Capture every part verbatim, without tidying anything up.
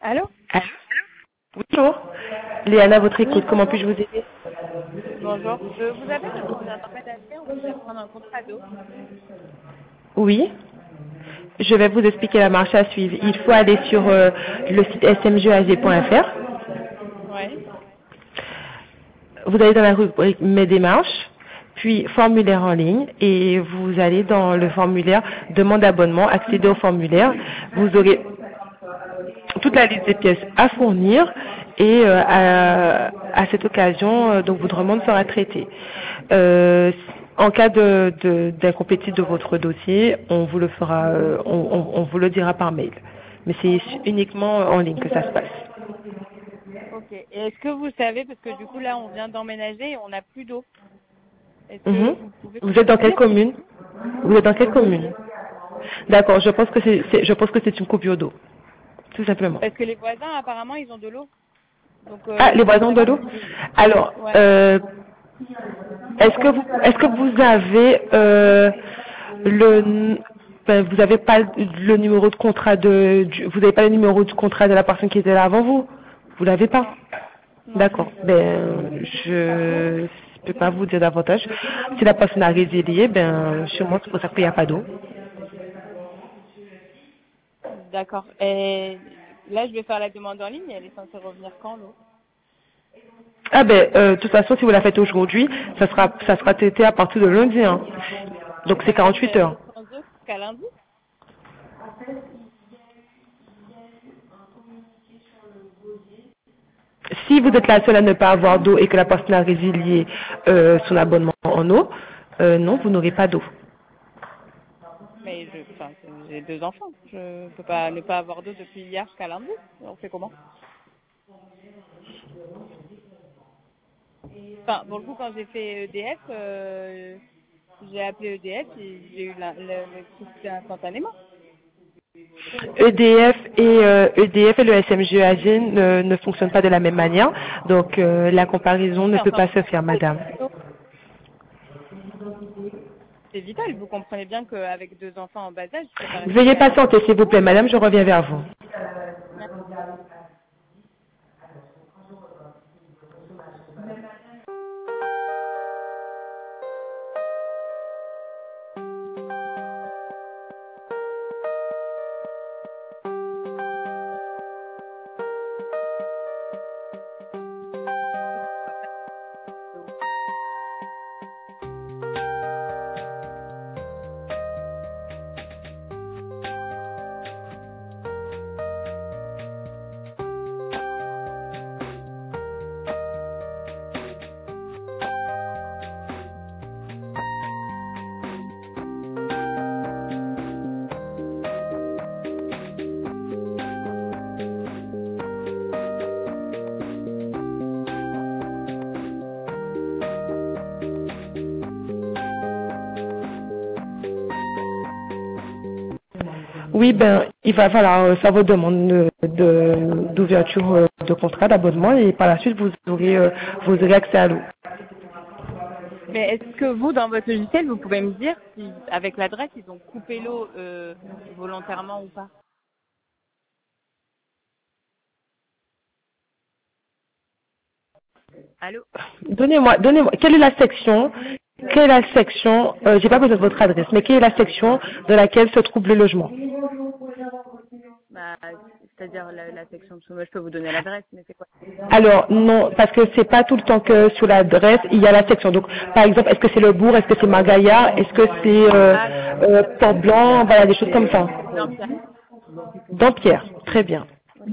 Allô? Allô. Bonjour. Léana, votre Oui, écoute, comment puis-je bonjour. vous aider? Bonjour. Je vous appelle parce qu'on vient d'emménager, on voudrait prendre un contrat d'eau. Oui. Je vais vous expliquer la marche à suivre. Il faut aller sur euh, le site s m g a g point f r. Ouais. Vous allez dans la rubrique Mes démarches, puis formulaire en ligne, et vous allez dans le formulaire Demande d'abonnement, accéder au formulaire. Vous aurez toute la liste des pièces à fournir et euh, à, à cette occasion, euh, donc votre demande sera traitée. Euh, en cas de, de, d'incomplétude de votre dossier, on vous le fera, euh, on, on- on vous le dira par mail. Mais c'est uniquement en ligne que ça se passe. Ok. Et est-ce que vous savez, parce que du coup là on vient d'emménager et on n'a plus d'eau. Est-ce que Mhm. vous pouvez Vous êtes dans me quelle dire? commune? Vous êtes dans quelle commune? D'accord, je pense que c'est, c'est- je pense que c'est une coupure d'eau, tout simplement. Parce que les voisins apparemment ils ont de l'eau. Donc Ah, euh, je les voulais voisins de savoir l'eau. si. Alors, Ouais. euh, est-ce que vous, est-ce que vous avez euh, le, ben, vous avez pas le numéro de contrat de, du- vous n'avez pas le numéro de contrat de la personne qui était là avant vous? Vous l'avez pas? Non. Non. D'accord. Ben, je peux pas vous dire davantage. Si la personne a résilié, ben, sûrement c'est pour ça qu'il n'y a pas d'eau. D'accord. Et là je vais faire la demande en ligne et elle est censée revenir quand l'eau? Ah ben, euh, de toute façon, si vous la faites aujourd'hui, ça sera, ça sera traité à partir de lundi, hein. Donc c'est Donc je quarante-huit vais heures. rester sans eau jusqu'à lundi? Si vous êtes la seule à ne pas avoir d'eau et que la personne a résilié euh, son abonnement en eau, euh, non, vous n'aurez pas d'eau. Mais je, enfin, c'est- j'ai deux enfants. Je peux pas ne pas avoir d'eau depuis hier jusqu'à lundi. On fait comment? Enfin, pour le coup, quand j'ai fait E D F, euh, j'ai appelé E D F et j'ai eu la- la- l'électricité instantanément. E D F et euh, E D F et le S M G A G ne, ne fonctionnent pas de la même manière, donc euh, la comparaison ne Mais peut enfin, pas se faire, madame. c'est vital. Vous comprenez bien qu'avec deux enfants en bas âge, je peux pas rester Veuillez à la. patienter, s'il vous plaît, madame, je reviens vers vous. Oui, ben, il va falloir euh, faire vos demandes de- de- d'ouverture euh, de contrat d'abonnement et par la suite vous aurez, euh, vous aurez accès à l'eau. Mais est-ce que vous, dans votre logiciel, vous pouvez me dire si, avec l'adresse, ils ont coupé l'eau euh, volontairement ou pas? Allô? Donnez-moi, donnez-moi, quelle est la section, quelle est la section, euh, j'ai pas besoin de votre adresse, mais quelle est la section de laquelle se trouve le logement? Bah, c'est-à-dire la, la section de moi, je peux vous donner l'adresse, mais c'est quoi? Alors non, parce que c'est pas tout le temps que sur l'adresse il y a la section. Donc par exemple, est-ce que c'est le bourg, est-ce que c'est Magaya, est-ce que c'est euh, Ah, euh, Port-Blanc, voilà des choses comme ça. c'est Dampierre. Dampierre, très bien.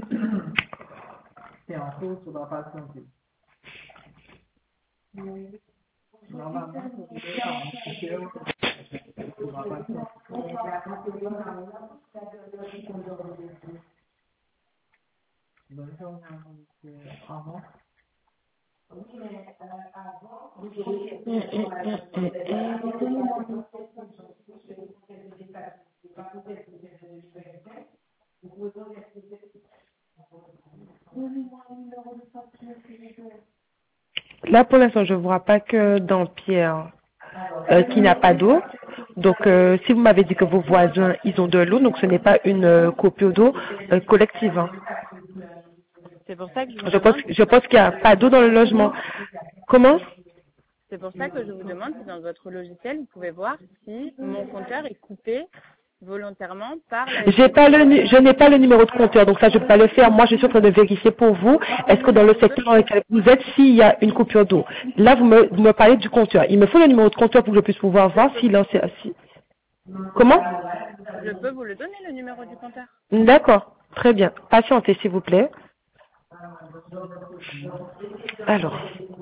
Là pour l'instant, je vois pas que Dampierre euh, qui n'a pas d'eau. Donc euh, si vous m'avez dit que vos voisins ils ont de l'eau, donc ce n'est pas une euh, coupure d'eau euh, collective, hein. C'est pour ça que je vous Je pense, demande. je pense qu'il n'y a pas d'eau dans le logement. Comment? C'est pour ça que je vous demande si dans votre logiciel vous pouvez voir si mon compteur est coupé volontairement par la. J'ai pas le, nu- je n'ai pas le numéro de compteur, donc ça je peux pas le faire. Moi, je suis en train de vérifier pour vous. Est-ce que dans le secteur dans lequel vous êtes, s'il y a une coupure d'eau? Là, vous me, vous me parlez du compteur. Il me faut le numéro de compteur pour que je puisse pouvoir voir s'il en sait. Si... Comment? Je peux vous le donner le numéro du compteur. D'accord, très bien. Patientez, s'il vous plaît. Alors.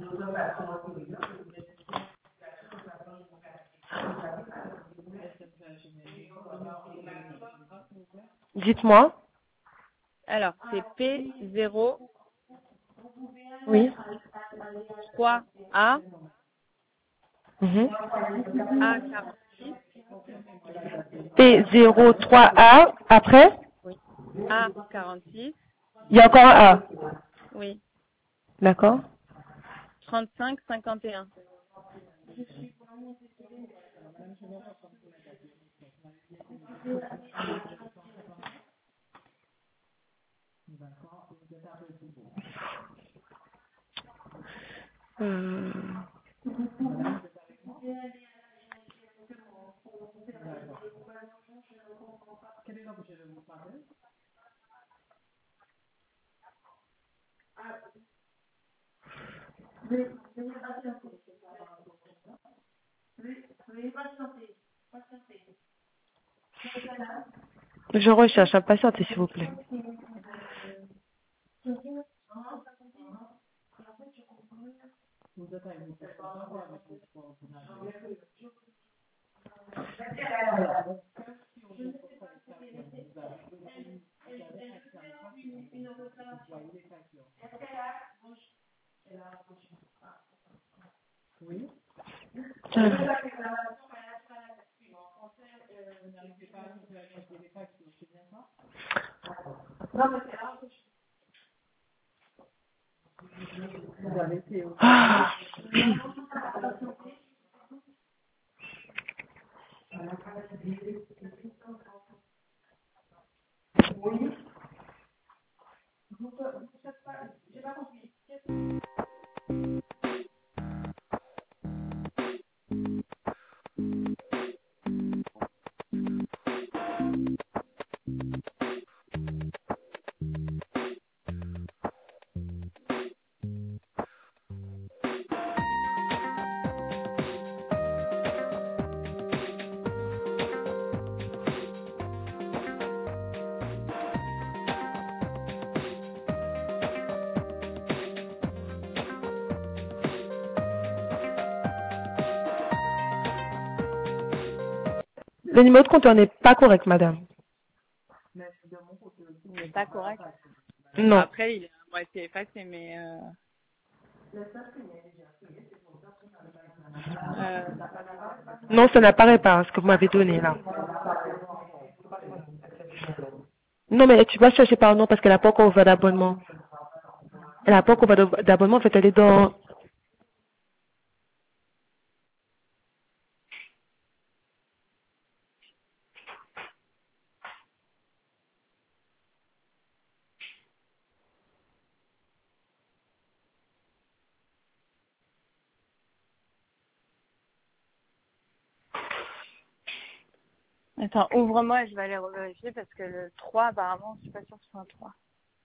Dites-moi. Alors c'est P zéro Oui. trois A Mhm. A quarante-six P zéro trois A, après? oui A quarante-six Il y a encore un A. oui D'accord. trente-cinq cinquante et un. Euh, Je recherche, hein, patientez, s'il vous plaît. Euh, Ah. Le numéro de compteur n'est pas correct, madame. Il n'est pas correct. Non. Après il est à moitié effacé mais euh... Euh... Non, ça n'apparaît pas, ce que vous m'avez donné, là. Non, mais tu vas chercher par nom parce qu'elle n'a pas encore ouvert d'abonnement. Elle n'a pas encore ouvert d'abonnement, en fait, elle est dans... Attends, ouvre-moi et je vais aller revérifier parce que le trois apparemment je suis pas sûre que ce soit un trois.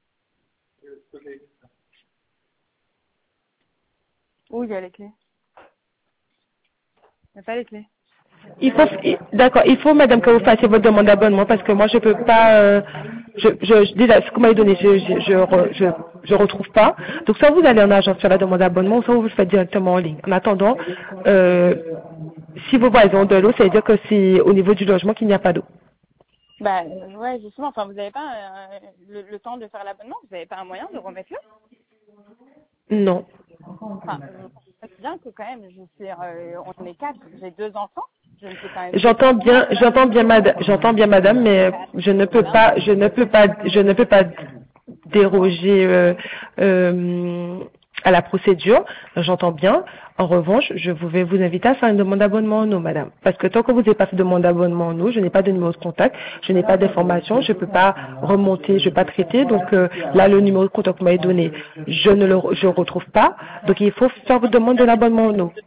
Où il y a les clés? Il n'y a pas les clés. Il faut, d'accord, il faut, madame, que vous fassiez votre demande d'abonnement parce que moi, je peux pas, euh, je, je, je, déjà, ce que vous m'avez donné, je, je, je, re- je, je retrouve pas. Donc, soit vous allez en agence faire la demande d'abonnement, soit vous le faites directement en ligne. En attendant, euh, si vos voisins ont de l'eau, ça veut dire que c'est au niveau du logement qu'il n'y a pas d'eau. Bah euh, ouais justement, enfin vous n'avez pas euh, le, le temps de faire l'abonnement, vous n'avez pas un moyen de remettre le Non. Enfin, je sais bien que quand même, je suis, euh, on est quatre, j'ai deux enfants, je ne peux quand même. J'entends bien, j'entends bien, madame, j'entends bien, madame, mais je ne peux pas, je ne peux pas, je ne peux pas déroger euh, euh, à la procédure, j'entends bien. En revanche, je vous vais vous inviter à faire une demande d'abonnement en nous, madame. Parce que tant que vous n'avez pas fait de demande d'abonnement en nous, je n'ai pas de numéro de contact, je n'ai pas d'informations, je ne peux pas remonter, je ne peux pas traiter. Donc euh, là, le numéro de contact que vous m'avez donné, je ne le je retrouve pas. Donc il faut faire votre demande de l'abonnement en nous.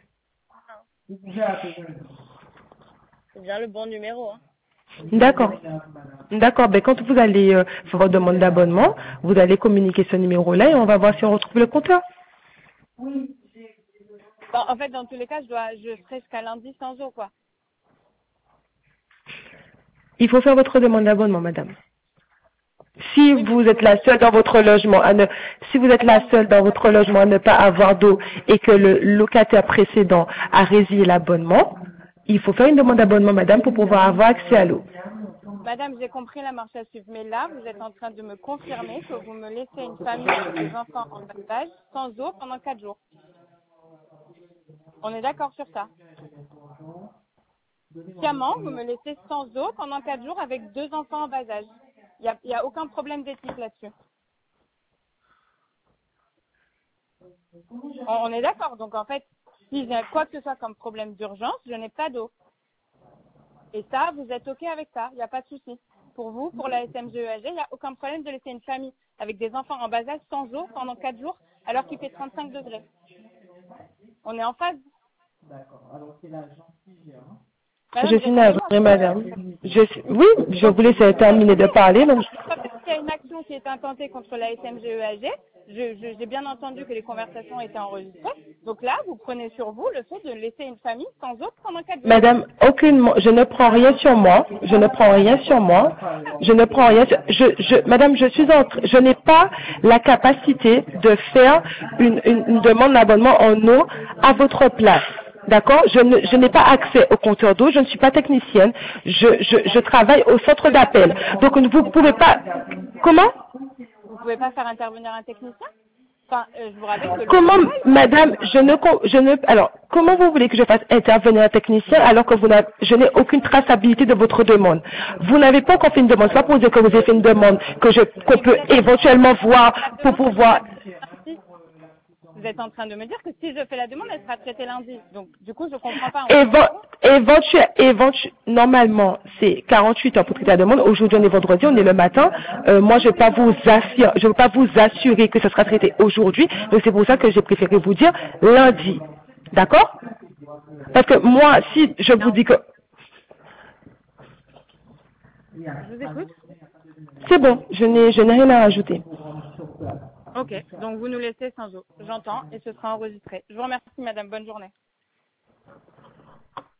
C'est bien le bon numéro. Hein. D'accord. D'accord. Ben, quand vous allez euh, faire votre demande d'abonnement, vous allez communiquer ce numéro-là et on va voir si on retrouve le compteur. Bon, en fait, dans tous les cas, je dois, je serai jusqu'à lundi sans eau, quoi. Il faut faire votre demande d'abonnement, madame. Si Oui, vous mais êtes la seule dans votre logement à ne, si vous êtes la seule dans votre logement à ne pas avoir d'eau et que le locataire précédent a résilié l'abonnement, il faut faire une demande d'abonnement, madame, pour pouvoir avoir accès à l'eau. Madame, j'ai compris la marche à suivre, mais là, vous êtes en train de me confirmer que vous me laissez une famille avec des enfants en bas âge sans eau pendant quatre jours. On est d'accord sur ça. Sciemment, vous me laissez sans eau pendant quatre jours avec deux enfants en bas âge. Il n'y a, y a aucun problème d'éthique là-dessus. On, on est d'accord. Donc, en fait, si j'ai quoi que ce soit comme problème d'urgence, je n'ai pas d'eau. Et ça, vous êtes OK avec ça. Il n'y a pas de souci. Pour vous, pour la S M G E A G, il n'y a aucun problème de laisser une famille avec des enfants en bas âge sans eau pendant quatre jours alors qu'il fait trente-cinq degrés. On est en phase. Madame, Je suis navrée, répondez-moi. madame. Je suis, oui, je vous laisse terminer de parler. Donc, Il y a une action qui est intentée contre la S M G E A G. Je, je, j'ai bien entendu que les conversations étaient enregistrées. Donc là, vous prenez sur vous le fait de laisser une famille sans eau pendant quatre jours. madame, aucunement, je ne prends rien sur moi. Je ne prends rien sur moi. Je ne prends rien sur, je, je, madame, je suis en, je n'ai pas la capacité de faire une, une, une demande d'abonnement en eau à votre place. D'accord? Je ne, je n'ai pas accès au compteur d'eau, je ne suis pas technicienne, je, je, je travaille au centre d'appel. Donc vous ne pouvez pas. Comment? Vous pouvez pas faire intervenir un technicien? Enfin, euh, je vous rappelle que le Comment, travail, madame, je ne, com- je ne, alors, comment vous voulez que je fasse intervenir un technicien alors que vous n'avez, je n'ai aucune traçabilité de votre demande? Vous n'avez pas encore fait une demande, c'est pas pour dire que vous avez fait une demande que je, qu'on peut éventuellement voir pour pouvoir. vous êtes en train de me dire que si je fais la demande, elle sera traitée lundi. Donc, du coup, je comprends pas. Évo- éventu- éventu- normalement, c'est quarante-huit heures pour traiter la demande. Aujourd'hui, on est vendredi, on est le matin. Euh, moi, je ne vais pas vous assurer, je vais pas vous assurer que ce sera traité aujourd'hui. Donc, c'est pour ça que j'ai préféré vous dire lundi. D'accord? Parce que moi, si je vous dis que Je vous écoute. c'est bon, je n'ai, je n'ai rien à rajouter. Ok, donc vous nous laissez sans eau. J'entends et ce sera enregistré. Je vous remercie, madame. Bonne journée.